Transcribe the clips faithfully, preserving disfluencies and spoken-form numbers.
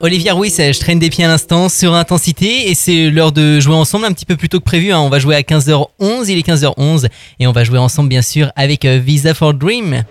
Olivia Ruiz, je traîne des pieds à l'instant sur Intensité et c'est l'heure de jouer ensemble un petit peu plus tôt que prévu. Hein. On va jouer à quinze heures onze, il est quinze heures onze et on va jouer ensemble bien sûr avec Visa for Dream.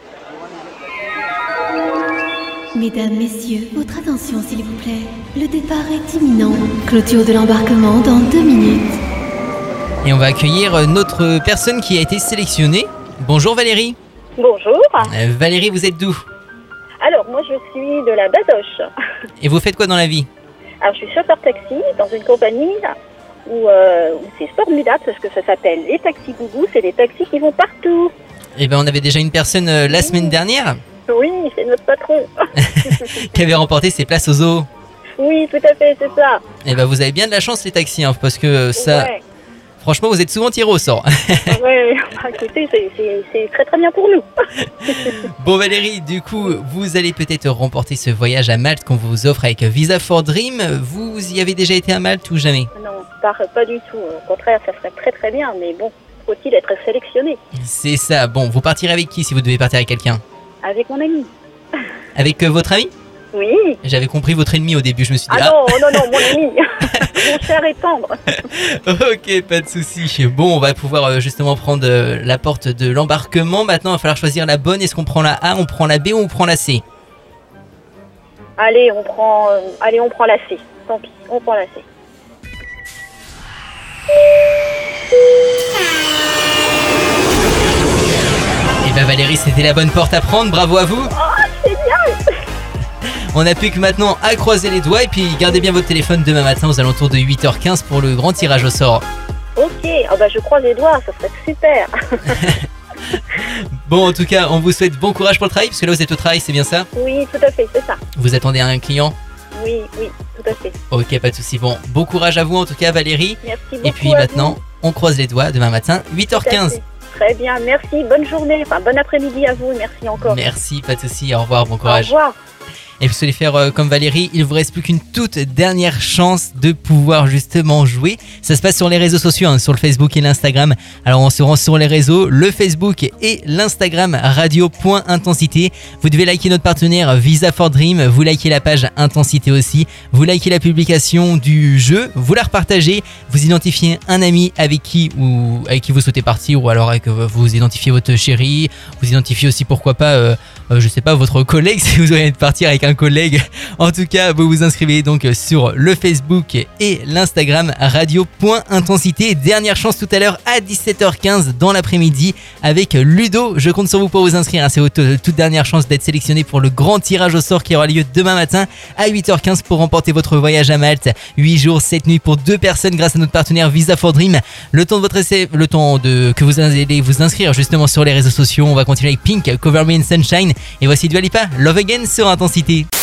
Mesdames, messieurs, votre attention s'il vous plaît. Le départ est imminent. Clôture de l'embarquement dans deux minutes. Et on va accueillir notre personne qui a été sélectionnée. Bonjour Valérie. Bonjour. Euh, Valérie, vous êtes d'où ? Alors, moi, je suis de la Badoche. Et vous faites quoi dans la vie ? Alors, je suis chauffeur taxi dans une compagnie où, euh, où c'est formidable parce que ça s'appelle les taxis gougou. C'est des taxis qui vont partout. Eh ben, on avait déjà une personne euh, la semaine dernière Oui, c'est notre patron. qui avait remporté ses places au zoo. Oui, tout à fait, c'est ça. Eh ben, vous avez bien de la chance les taxis, hein, parce que ça... Ouais. Franchement, vous êtes souvent tirés au sort. Ouais, bah, écoutez, c'est, c'est, c'est très très bien pour nous. Bon Valérie, du coup, vous allez peut-être remporter ce voyage à Malte qu'on vous offre avec Visa for Dream. Vous y avez déjà été à Malte ou jamais ? Non, pas, pas du tout. Au contraire, ça serait très très bien, mais bon, faut-il être sélectionné ? C'est ça. Bon, vous partirez avec qui si vous devez partir avec quelqu'un ? Avec mon ami. Avec euh, votre ami ? Oui. J'avais compris votre ennemi au début, je me suis dit... Ah, ah. non, non, non, mon ami. Mon cher et tendre. Ok, pas de souci. Bon, on va pouvoir euh, justement prendre euh, la porte de l'embarquement. Maintenant, il va falloir choisir la bonne. Est-ce qu'on prend la A, on prend la B ou on prend la C ? Allez, on prend, euh, allez, on prend la C. Tant pis, on prend la C. Et ben Valérie, c'était la bonne porte à prendre. Bravo à vous. Oh, c'est bien. On n'a plus que maintenant à croiser les doigts et puis gardez bien votre téléphone demain matin aux alentours de huit heures quinze pour le grand tirage au sort. Ok, oh bah je croise les doigts, ça serait super. Bon, en tout cas, on vous souhaite bon courage pour le travail parce que là vous êtes au travail, c'est bien ça ? Oui, tout à fait, c'est ça. Vous attendez un client ? Oui, oui, tout à fait. Ok, pas de souci. Bon, bon courage à vous en tout cas Valérie. Merci beaucoup. Et puis à maintenant, vous. on croise les doigts demain matin, huit heures quinze. Très bien, merci, bonne journée, enfin bon après-midi à vous, merci encore. Merci, pas de souci. Au revoir, bon Au courage. revoir. Et vous allez faire euh, comme Valérie, il vous reste plus qu'une toute dernière chance de pouvoir justement jouer. Ça se passe sur les réseaux sociaux, hein, sur le Facebook et l'Instagram. Alors on se rend sur les réseaux, le Facebook et l'Instagram radio.intensité. Vous devez liker notre partenaire Visa for Dream, vous likez la page Intensité aussi, vous likez la publication du jeu, vous la repartagez, vous identifiez un ami avec qui ou avec qui vous souhaitez partir ou alors avec vous identifiez votre chérie, vous identifiez aussi pourquoi pas euh, euh, je sais pas votre collègue si vous voulez partir avec un collègue. En tout cas, vous vous inscrivez donc sur le Facebook et l'Instagram radio.intensité. Dernière chance tout à l'heure à dix-sept heures quinze dans l'après-midi avec Ludo. Je compte sur vous pour vous inscrire. C'est votre toute dernière chance d'être sélectionné pour le grand tirage au sort qui aura lieu demain matin à huit heures quinze pour remporter votre voyage à Malte. huit jours, sept nuits pour deux personnes grâce à notre partenaire Visa for Dream. Le temps de votre essai, le temps de que vous allez vous inscrire justement sur les réseaux sociaux. On va continuer avec Pink, Cover Me in Sunshine. Et voici Dua Lipa, Love Again sur Intensité.